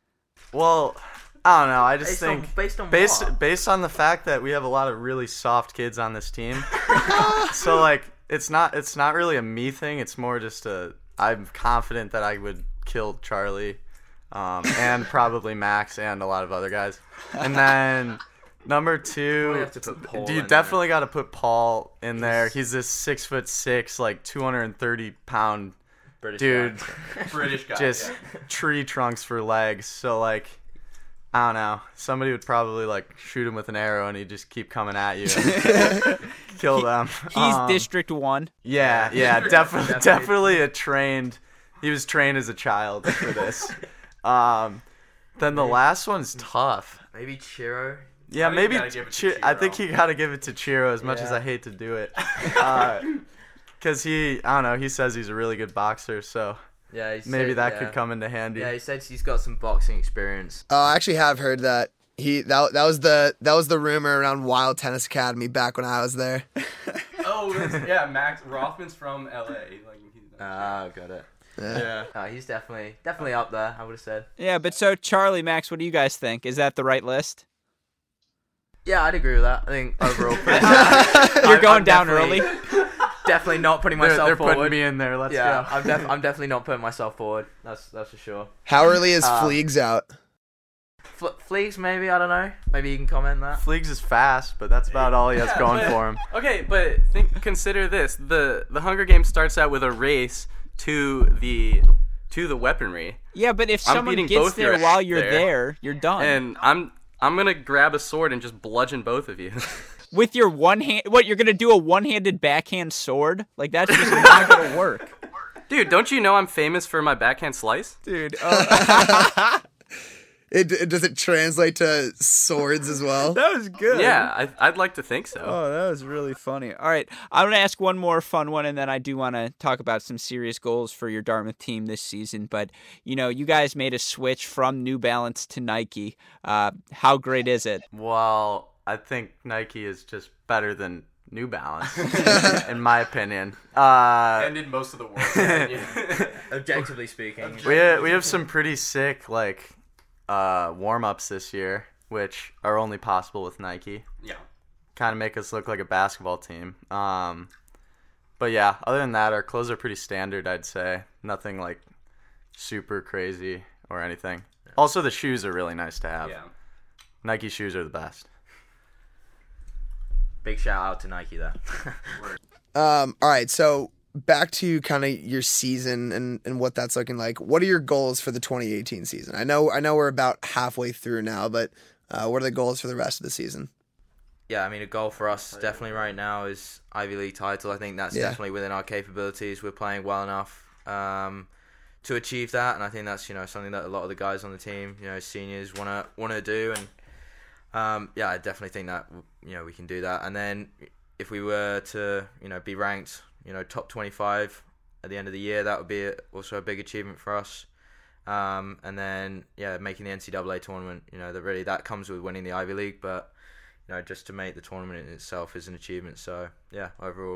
E: Well, I don't know. I just
D: Based on-
E: think
D: based on
E: based
D: what?
E: based on the fact that we have a lot of really soft kids on this team. So like it's not it's not really a me thing. It's more just a I'm confident that I would kill Charlie, um, and probably Max and a lot of other guys. And then number two,
D: Probably have to put Paul
E: you
D: in
E: definitely got to put Paul in there. He's this six foot six, like two hundred and thirty pound
D: British
E: dude.
D: guy.
C: British guy.
E: Just tree trunks for legs. So like, I don't know. Somebody would probably like shoot him with an arrow, and he'd just keep coming at you, and kill them.
A: He's
E: Um,
A: District One.
E: Yeah, yeah, definitely,
D: Definitely.
E: definitely a trained. He was trained as a child for this. Um, then the last one's tough.
D: Maybe Chiro.
E: Yeah,
C: I think you
E: maybe.
C: gotta give it to
E: Chi- I think
C: Chiro.
E: you gotta give it to Chiro, as much as
D: Yeah.
E: I hate to do it. Because he, I don't know, he says he's a really good boxer, so
D: Yeah, he
E: maybe
D: said-
E: that
D: yeah.
E: could come into handy.
D: Yeah, he said he's got some boxing experience.
B: Uh, I actually have heard that he that that was the that was the rumor around Wild Tennis Academy back when I was there.
C: Oh, that's, yeah, Max Rothman's from L A. Like, he's
D: Ah, got it.
E: Yeah.
D: Uh, he's definitely definitely up there, I would have said.
A: Yeah, but so Charlie, Max, what do you guys think? Is that the right list?
D: Yeah, I'd agree with that. I think overall, pretty
A: You're going
D: I'm
A: down
D: definitely-
A: early.
D: Definitely not putting
E: They're,
D: myself
E: they're
D: forward.
E: putting me in there. Let's
D: yeah,
E: go.
D: I'm, def- I'm definitely not putting myself forward. That's that's for sure.
B: How early is
D: Uh,
B: Fleegs out?
D: Fle- Fleeks, maybe, I don't know. Maybe you can comment on that.
E: Fleegs is fast, but that's about all he has
C: Yeah,
E: going
C: but-
E: for him.
C: Okay, but think consider this: the the Hunger Games starts out with a race to the to the weaponry,
A: Yeah, but if
C: I'm
A: someone
C: beating
A: gets
C: both
A: there
C: your
A: while
C: ass
A: you're
C: there.
A: there, you're done.
C: and I'm I'm gonna grab a sword and just bludgeon both of you.
A: With your one hand, what you're gonna do a one-handed backhand sword? Like that's just not gonna work,
C: Dude, don't you know I'm famous for my backhand slice?
A: dude. Oh,
B: It, it does it translate to swords as well?
A: that was good.
C: Yeah, I, I'd like to think so.
A: Oh, that was really funny. All right, I'm gonna ask one more fun one, and then I do want to talk about some serious goals for your Dartmouth team this season. But you know, you guys made a switch from New Balance to Nike. Uh, how great is it?
E: Well, I think Nike is just better than New Balance, in my opinion. Uh,
C: and in most of the world.
D: Objectively speaking.
E: we we have some pretty sick like uh, warm ups this year, which are only possible with Nike.
C: Yeah.
E: Kind of make us look like a basketball team. Um, but yeah, other than that, our clothes are pretty standard. I'd say nothing like super crazy or anything. Also, the shoes are really nice to have.
C: Yeah.
E: Nike shoes are the best.
D: Big shout out to Nike there.
B: Um, all right, so back to kind of your season and, and what that's looking like. What are your goals for the twenty eighteen season? I know I know we're about halfway through now, but Uh, what are the goals for the rest of the season?
D: Yeah, I mean, a goal for us definitely right now is Ivy League title. I think that's
B: Yeah.
D: definitely within our capabilities. We're playing well enough um, to achieve that, and I think that's, you know, something that a lot of the guys on the team, you know, seniors want to want to do. And um, yeah, I definitely think that, you know, we can do that. And then if we were to, you know, be ranked, you know, top twenty-five at the end of the year, that would be also a big achievement for us. Um, and then yeah, making the N C double A tournament, you know, that really that comes with winning the Ivy League, but you know, just to make the tournament in itself is an achievement. So yeah, overall.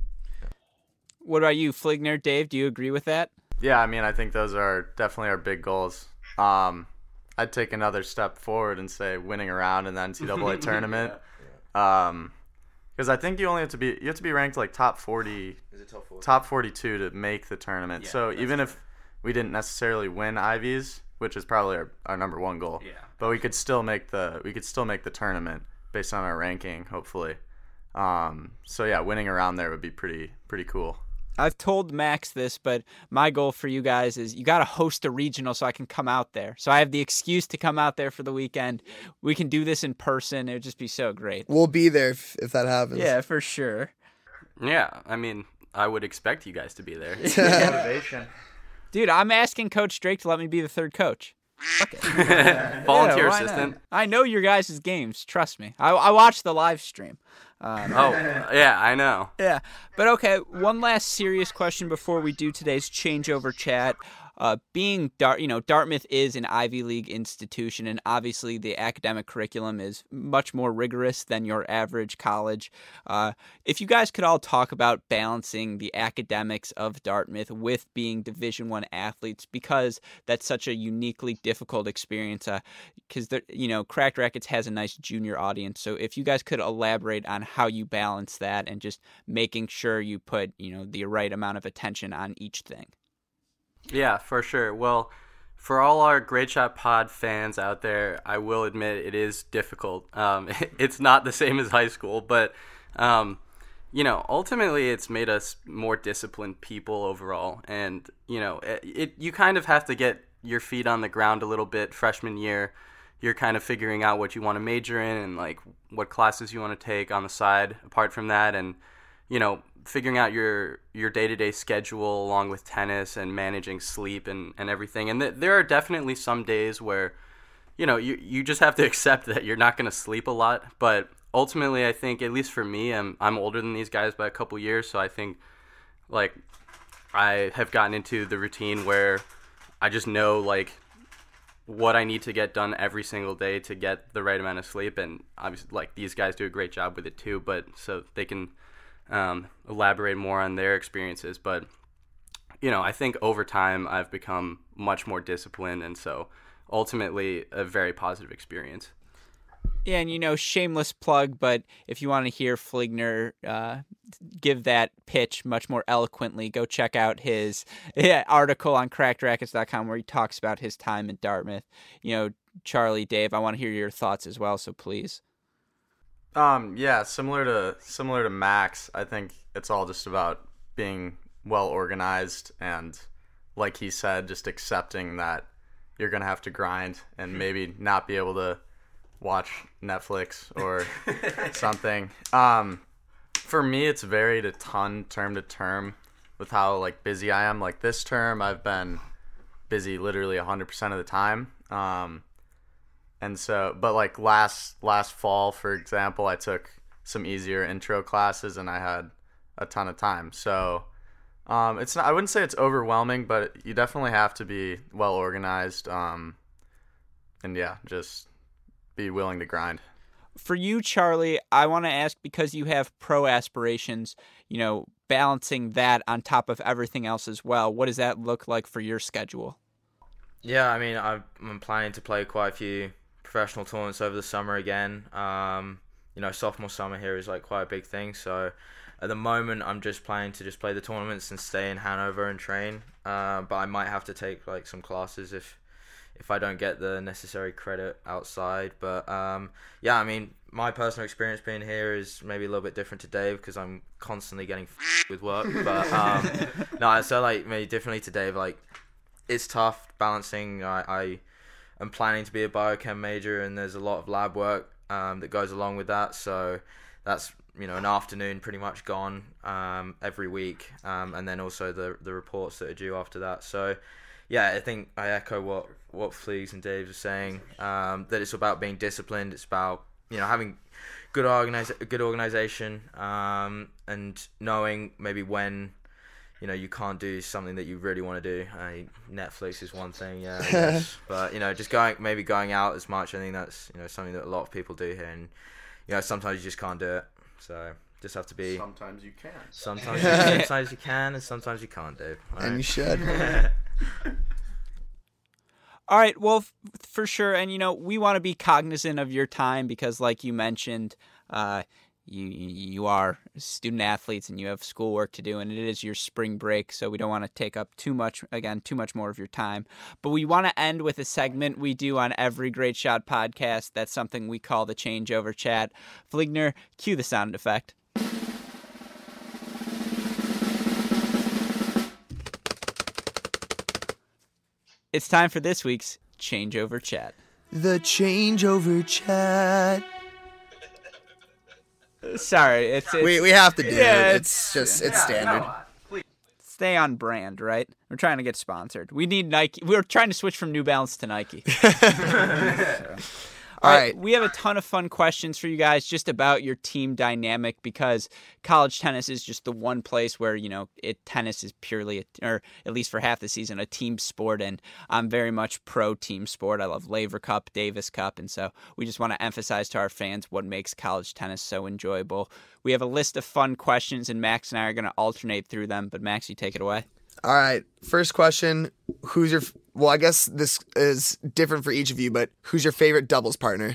A: What about you, Fligner, Dave? Do you agree with that?
E: Yeah, I mean, I think those are definitely our big goals. Um, I'd take another step forward and say winning a round in the N C double A tournament. Um, because I think you only have to be you have to be ranked like top forty,
D: Is it top forty?
E: top forty-two to make the tournament.
D: Yeah,
E: so
D: that's
E: even
D: true.
E: if we didn't necessarily win Ivies, which is probably our, our number one goal,
C: Yeah.
E: but we could still make the we could still make the tournament based on our ranking, hopefully. Um, so yeah, winning around there would be pretty pretty cool.
A: I've told Max this, but my goal for you guys is you got to host a regional so I can come out there. So I have the excuse to come out there for the weekend. We can do this in person. It would just be so great.
B: We'll be there if, if that happens.
A: Yeah, for sure.
C: Yeah, I mean, I would expect you guys to be there.
D: Motivation.
A: Dude, I'm asking Coach Drake to let me be the third coach.
C: Volunteer
A: Yeah, why
C: assistant.
A: not? I know your guys' games. Trust me. I, I watched the live stream. Um,
C: Oh, yeah, I know.
A: Yeah, but okay, one last serious question before we do today's changeover chat. Uh, being Dart, you know, Dartmouth is an Ivy League institution, and obviously the academic curriculum is much more rigorous than your average college. Uh, if you guys could all talk about balancing the academics of Dartmouth with being Division One athletes, because that's such a uniquely difficult experience. Because uh, you know, Cracked Racquets has a nice junior audience, so if you guys could elaborate on how you balance that and just making sure you put, you know, the right amount of attention on each thing.
C: Yeah, for sure. Well, for all our Great Shot Pod fans out there, I will admit it is difficult. Um, it's not the same as high school, but, um, you know, ultimately it's made us more disciplined people overall. And, you know, it, it you kind of have to get your feet on the ground a little bit freshman year. You're kind of figuring out what you want to major in and, like, what classes you want to take on the side apart from that. And, you know, figuring out your your day-to-day schedule along with tennis and managing sleep and, and everything. And th- there are definitely some days where, you know, you, you just have to accept that you're not going to sleep a lot. But ultimately, I think, at least for me, I'm, I'm older than these guys by a couple years. So I think, like, I have gotten into the routine where I just know, like, what I need to get done every single day to get the right amount of sleep. And obviously, like, these guys do a great job with it too, but so they can um, elaborate more on their experiences. But, you know, I think over time I've become much more disciplined, and so ultimately a very positive experience.
A: Yeah, and you know, shameless plug, but if you want to hear Fligner uh, give that pitch much more eloquently, go check out his yeah, article on cracked rackets dot com where he talks about his time at Dartmouth. You know, Charlie, Dave, I want to hear your thoughts as well, so please.
E: Um, yeah, similar to similar to Max, I think it's all just about being well organized and, like he said, just accepting that you're gonna have to grind and maybe not be able to watch Netflix or something. Um, for me, it's varied a ton term to term with how like busy I am. Like this term, I've been busy literally one hundred percent of the time. Um, and so, but like last last fall, for example, I took some easier intro classes and I had a ton of time. So um, it's not, I wouldn't say it's overwhelming, but you definitely have to be well organized. Um, and yeah, just be willing to grind.
A: For you, Charlie, I want to ask, because you have pro aspirations, you know, balancing that on top of everything else as well, what does that look like for your schedule?
D: Yeah, I mean, I'm I'm planning to play quite a few professional tournaments over the summer again. Um, you know, sophomore summer here is like quite a big thing. So at the moment, I'm just planning to just play the tournaments and stay in Hanover and train. Uh, but I might have to take like some classes if if I don't get the necessary credit outside. But um, yeah, I mean, my personal experience being here is maybe a little bit different to Dave because I'm constantly getting f- with work. But um, no, so like maybe differently to Dave, like it's tough balancing. I, I am planning to be a biochem major, and there's a lot of lab work um, that goes along with that. So that's, you know, an afternoon pretty much gone um, every week, um, and then also the the reports that are due after that. So yeah, I think I echo what what Fleegs and Dave were saying, um, that it's about being disciplined. It's about, you know, having good organize good organization, um, and knowing maybe when, you know, you can't do something that you really want to do. Uh, Netflix is one thing, yeah, I guess. But, you know, just going maybe going out as much. I think that's, you know, something that a lot of people do here, and, you know, sometimes you just can't do it. So just have to be.
E: Sometimes you can.
D: Sometimes you, sometimes you can, and sometimes you can't, Dave. All
B: And
D: right?
B: you should.
A: All right, well, f- for sure. And, you know, we want to be cognizant of your time because, like you mentioned, uh, you you are student athletes and you have schoolwork to do, and it is your spring break, so we don't want to take up too much, again, too much more of your time. But we want to end with a segment we do on every Great Shot podcast. That's something we call the Changeover Chat. Fligner, cue the sound effect. It's time for this week's Changeover Chat.
B: The changeover chat.
A: Sorry, it's, it's
B: We we have to do
A: Yeah,
B: it. It's just it's
C: Yeah,
B: standard.
C: no,
A: stay on brand, right? We're trying to get sponsored. We need Nike. We're trying to switch from New Balance to Nike.
B: All right.
A: We have a ton of fun questions for you guys just about your team dynamic because college tennis is just the one place where, you know, it tennis is purely, a, or at least for half the season, a team sport. And I'm very much pro team sport. I love Laver Cup, Davis Cup. And so we just want to emphasize to our fans what makes college tennis so enjoyable. We have a list of fun questions, and Max and I are going to alternate through them. But Max, you take it away.
B: All right. First question. Who's your, well, I guess this is different for each of you, but who's your favorite doubles partner?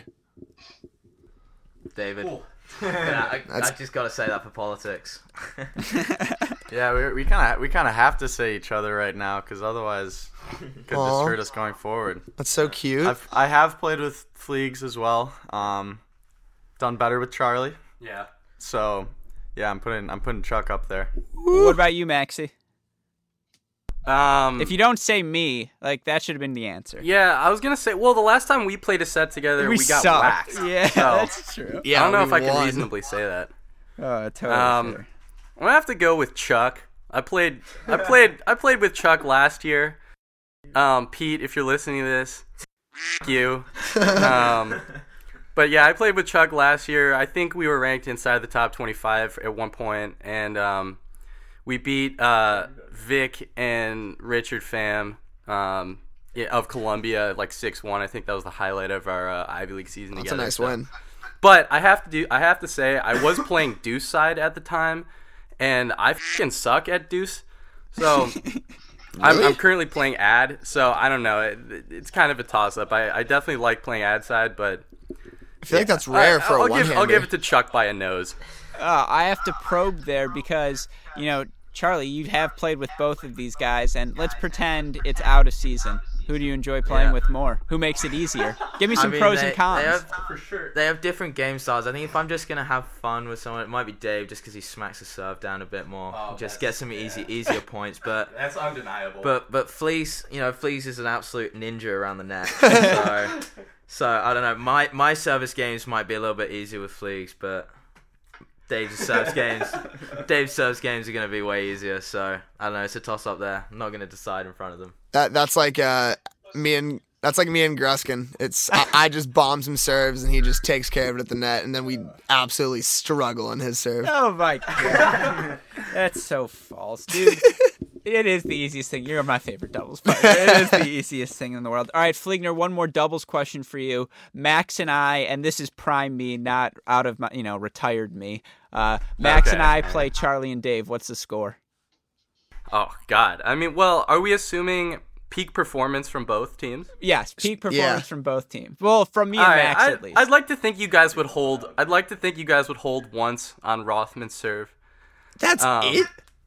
D: David. Yeah, I, I
B: That's-
D: just got to say that for politics.
E: Yeah, we we kind of we kind of have to say each other right now because otherwise it could
B: Aw.
E: just hurt us going forward.
B: That's so cute.
E: I've I have played with Fleegs as well. Um, done better with Charlie.
C: Yeah.
E: So yeah, I'm putting I'm putting Chuck up there.
A: What about you, Maxie?
C: Um,
A: If you don't say me, like, that should have been the answer.
C: yeah, I was gonna say. Well, the last time we played a set together, we, got
A: sucked.
C: waxed.
A: Yeah,
C: So,
A: that's true.
B: yeah,
C: I don't know
B: we
C: if I can
B: won.
C: reasonably say that.
A: Oh, totally.
C: Um,
A: fair.
C: I'm gonna have to go with Chuck. I played. I played. I played with Chuck last year. Um, Pete, if you're listening to this, f- you. Um, but yeah, I played with Chuck last year. I think we were ranked inside the top twenty-five at one point, and um, we beat uh, Vic and Richard Pham um, yeah, of Columbia like six one. I think that was the highlight of our uh, Ivy League season
B: That's a
C: together.
B: nice
C: so-
B: win.
C: But I have to do. I have to say, I was playing deuce side at the time, and I fucking suck at deuce. So I'm,
B: Really?
C: I'm currently playing ad. So I don't know. It, it's kind of a toss up. I, I definitely like playing ad side, but
B: I feel like that's rare
C: I,
B: for
C: I'll
B: a one
C: give, I'll give it to Chuck by a nose.
A: Uh, I have to probe there because, you know, Charlie, you have played with both of these guys, and let's pretend it's out of season. Who do you enjoy playing
D: Yeah.
A: with more? Who makes it easier? Give me
D: I
A: some
D: mean,
A: pros
D: they-
A: and cons.
D: They have,
C: For sure.
D: they have different game styles. I think if I'm just gonna have fun with someone, it might be Dave, just because he smacks the serve down a bit more,
C: Oh,
D: just
C: that's-
D: get some easy, easier points. But
C: That's undeniable.
D: but but Fleece, you know, Fleece is an absolute ninja around the net. So so I don't know. My my service games might be a little bit easier with Fleece, but Dave's service games, Dave's service games are gonna be way easier. So I don't know. It's a toss up there. I'm not gonna decide in front of them.
B: That that's like uh me and that's like me and Gruskin. It's I, I just bomb some serves and he just takes care of it at the net, and then we absolutely struggle on his serve.
A: Oh my god, that's so false, dude. It is the easiest thing. You're my favorite doubles player. It is the easiest thing in the world. All right, Fligner, one more doubles question for you. Max and I, and this is prime me, not out of my, you know, retired me. Uh, Max
C: Okay.
A: and I play Charlie and Dave. What's the score?
C: oh God. I mean, well, are we assuming peak performance from both teams?
A: Yes, peak performance
B: Yeah.
A: from both teams. Well, from me and
C: All right,
A: Max
C: I'd,
A: at least.
C: I'd like to think you guys would hold. I'd like to think you guys would hold once on Rothman's serve.
B: That's
C: Um,
B: it.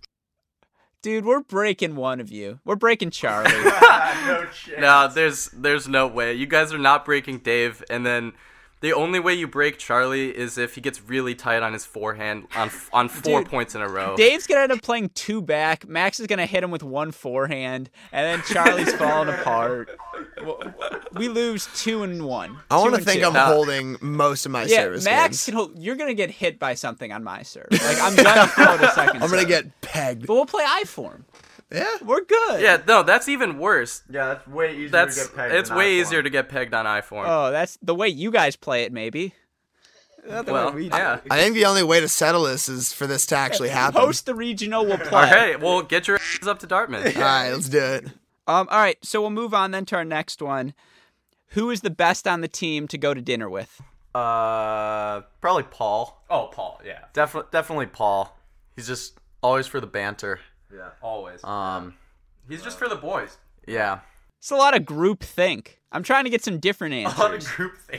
A: Dude, we're breaking one of you. We're breaking Charlie.
C: No, there's there's no way. You guys are not breaking Dave, and then The only way you break Charlie is if he gets really tight on his forehand on on four
A: Dude,
C: points in a row.
A: Dave's gonna end up playing two back. Max is gonna hit him with one forehand, and then Charlie's falling apart. We lose two and one.
B: I want
A: Two
B: to
A: and
B: think
A: two.
B: I'm holding most of my
A: Yeah,
B: service
A: Max
B: games.
A: can hold. You're gonna get hit by something on my serve. Like I'm gonna throw the second.
B: I'm gonna
A: serve.
B: get pegged.
A: But we'll play I form.
B: Yeah.
A: We're good.
C: Yeah, no, that's even worse.
D: Yeah, that's way easier
C: That's
D: to get pegged.
C: it's way easier to get pegged on I form.
A: Oh, that's the way you guys play it, maybe. Not the way
C: well,
A: we do
C: yeah.
A: it.
B: I think the only way to settle this is for this to actually happen.
A: Post the regional. We'll play.
C: All right, well, get your ass up to Dartmouth.
B: All right, let's do it.
A: Um. All right. So we'll move on then to our next one. Who is the best on the team to go to dinner with?
E: Uh, probably Paul.
C: Oh, Paul, yeah,
E: Definitely, definitely Paul. He's just always for the banter.
D: Yeah.
C: always.
E: Um,
C: He's just for the boys.
E: yeah.
A: It's a lot of group think. I'm trying to get some different
C: A lot of
A: answers.
C: group think.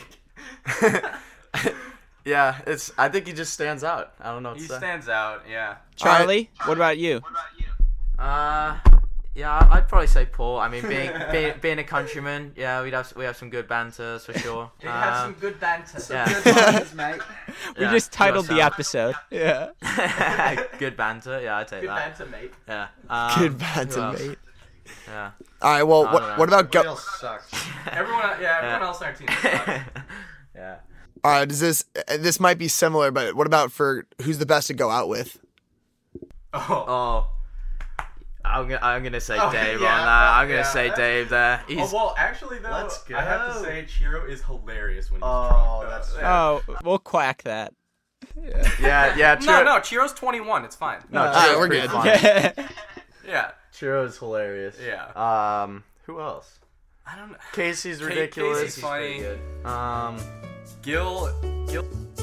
E: Yeah, it's. I think he just stands out. I don't know what
C: He
E: to say.
C: stands out, yeah.
A: Charlie, what about you?
D: Uh, yeah, I'd probably say Paul. I mean, being being, being a countryman, yeah, we'd have we have some good banter for sure. Um,
C: good banter.
D: yeah.
C: mate.
A: We
D: Yeah,
A: just titled the
D: yourself.
A: episode. Yeah.
D: good banter. Yeah, I'd take that.
C: mate.
D: Yeah. Um,
B: Good
D: who
B: banter,
D: else?
B: mate.
D: Yeah.
B: All right, well,
D: I
B: what,
D: don't know.
B: what about go?
E: sucks.
C: Everyone, yeah, everyone else on our team. sucks.
D: yeah.
B: All right, does this uh, this might be similar, but what about for who's the best to go out with?
C: Oh,
D: Oh. I'm gonna, I'm gonna say
C: Oh,
D: Dave
C: yeah,
D: on that. I'm gonna
C: yeah.
D: say Dave there. He's
C: oh, well, actually, though,
E: Let's
C: I have to
E: go.
C: say, Chiro is hilarious when he's
E: Oh,
C: drunk. though.
E: that's-
C: yeah.
A: Oh, we'll quack that.
E: Yeah, yeah.
C: No,
E: Chiro,
C: no, Chiro's twenty-one. It's fine.
E: no.
B: All
E: Chiro's
B: right, we're
E: pretty
B: good.
E: funny.
A: Yeah.
C: Yeah,
E: Chiro's hilarious.
C: yeah.
E: Um, who else?
C: I don't know.
E: Casey's
C: Ca-
E: ridiculous.
C: Casey's funny.
E: Um,
C: Gil, Gil.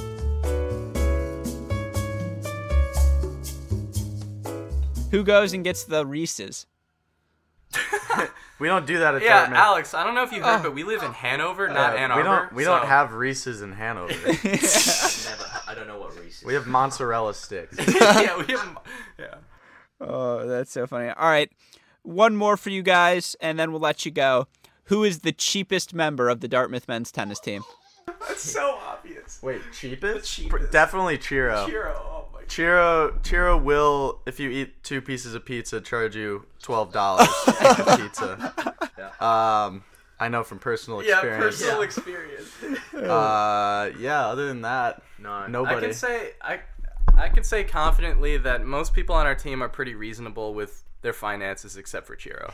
A: Who goes and gets the Reese's?
E: we don't do that at
C: Yeah,
E: Dartmouth.
C: Alex. I don't know if you heard,
A: Oh.
C: but we live in Hanover, not
E: Uh,
C: Ann
E: we
C: Arbor.
E: don't. We
C: so-
E: don't have Reese's in Hanover.
D: never. I don't know what Reese is.
E: we have mozzarella sticks.
C: yeah, we have. Yeah.
A: Oh, that's so funny. All right. One more for you guys, and then we'll let you go. Who is the cheapest member of the Dartmouth men's tennis team?
C: That's so obvious.
E: Wait, cheapest?
C: The cheapest.
E: Pr- Definitely Chiro.
C: Chiro. Oh my.
E: Chiro, Chiro will, if you eat two pieces of pizza, charge you twelve dollars for pizza. Um, I know from personal
C: Yeah,
E: experience.
C: personal experience.
E: Uh, yeah. Other than that,
D: No.
E: nobody.
C: I can say I, I can say confidently that most people on our team are pretty reasonable with their finances, except for Chiro.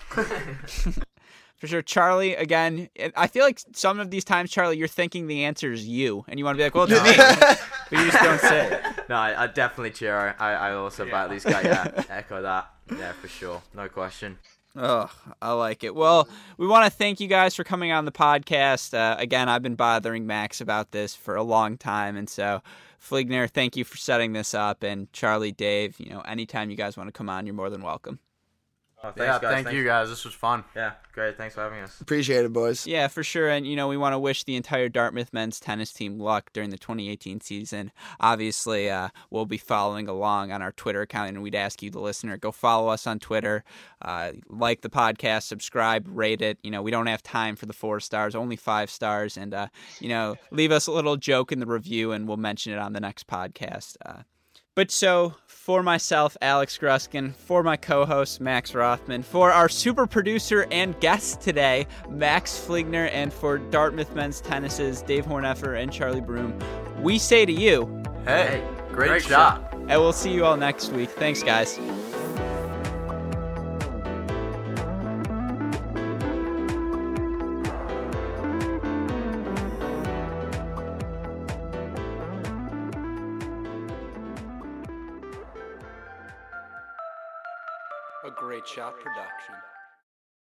A: For sure. Charlie, again, I feel like some of these times, Charlie, you're thinking the answer is you, and you want to be like, well, it's me. But you just don't say it.
D: No, I, I definitely cheer. I, I also
C: Yeah.
D: back these guys. Yeah, echo that. Yeah, for sure. No question.
A: Oh, I like it. Well, we want to thank you guys for coming on the podcast. Uh, again, I've been bothering Max about this for a long time, and so Fligner, thank you for setting this up, and Charlie, Dave, you know, anytime you guys want to come on, you're more than welcome.
D: Oh, thanks,
E: yeah,
D: guys.
E: thank
D: Thanks.
E: you guys. This was fun.
D: Yeah, great. Thanks for having us.
B: Appreciate it, boys.
A: Yeah, for sure. And, you know, we want to wish the entire Dartmouth men's tennis team luck during the twenty eighteen season. Obviously, uh, we'll be following along on our Twitter account, and we'd ask you, the listener, go follow us on Twitter, uh, like the podcast, subscribe, rate it. You know, we don't have time for the four stars, only five stars. And, uh, you know, leave us a little joke in the review, and we'll mention it on the next podcast. Uh, But so, for myself, Alex Gruskin, for my co-host, Max Rothman, for our super producer and guest today, Max Fligner, and for Dartmouth Men's Tennis's Dave Horneffer and Charlie Broom, we say to you,
E: Hey,
D: Hey,
E: great,
D: great
E: shot.
A: and we'll see you all next week. Thanks, guys. A Great Shot production.